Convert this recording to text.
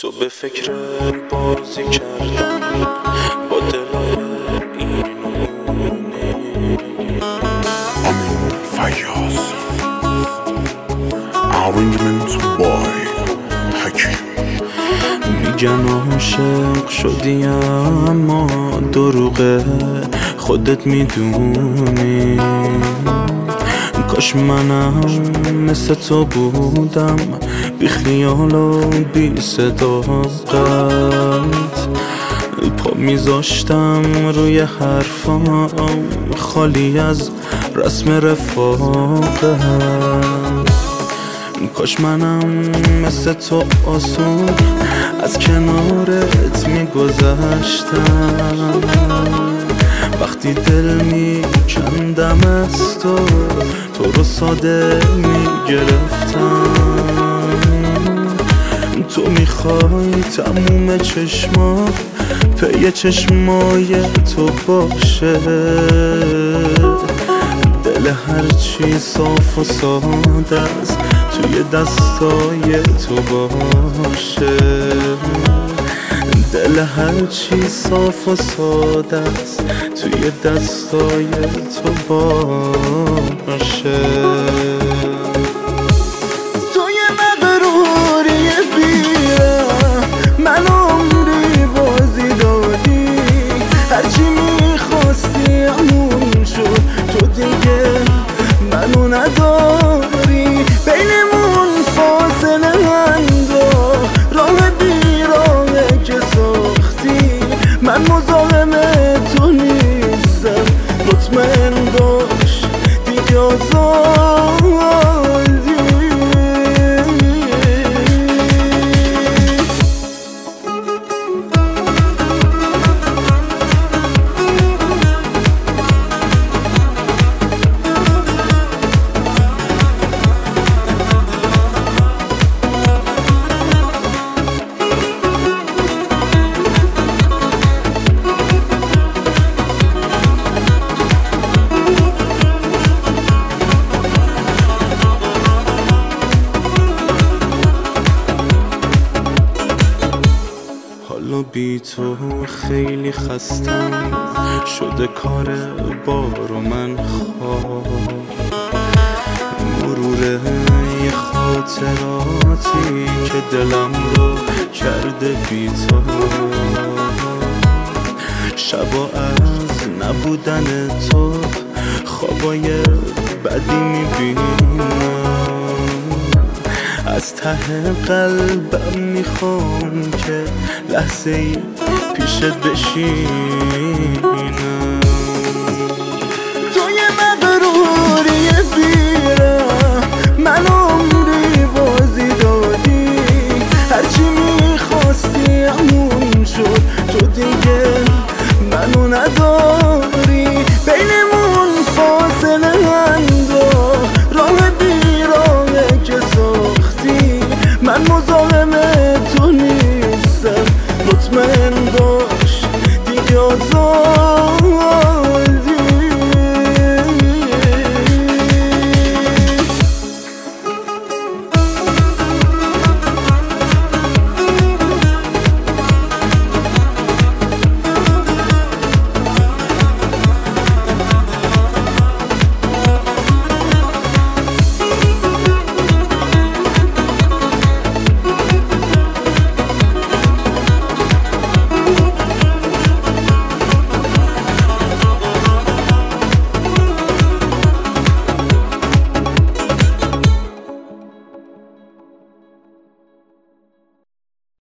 تو به فکر بازی کردن با دلای این اونه. امین فیاض Arrangement by حکیم. میگن عاشق شدی اما دروغه، خودت میدونی. کاش منم مثل تو بودم، بی خیال و بی صداقت، پا میذاشتم روی حرفام خالی از رسم رفاقت. کاش منم مثل تو آسون از کنارت میگذشتم، وقتی دل میکندم از تو رو ساده میگرفتم. تو میخوای تموم چشما پی چشمای تو باشه، دل هرچی صاف و ساده است توی دستای تو باشه، دل هرچی صاف و ساده است توی دستای تو باشه. توی مغروری بیرم من عمری بازی دادی، هرچی میخواستی همون شد، تو دیگه منو نداری. بینمون فاصله انداخت راه بیراهه که ساختی، من مزاحم تو نیستم، مطمئن باش دیگه آزادی. حالا بی تو خیلی خستم شده کار بار و من خواب، مرور یه خاطراتی که دلم رو کرده بی تو. شبا از نبودن تو خوابای بدی میبینم، از ته قلبم میخوام که لحظه ای پیشت بشینم. توی مغروری بیرم من عمری بازی دادی، هرچی میخواستی همون شد، تو دیگه منو نداری. بینمون فاصله انداخت راه بیراهه که ساختی، من مزاحم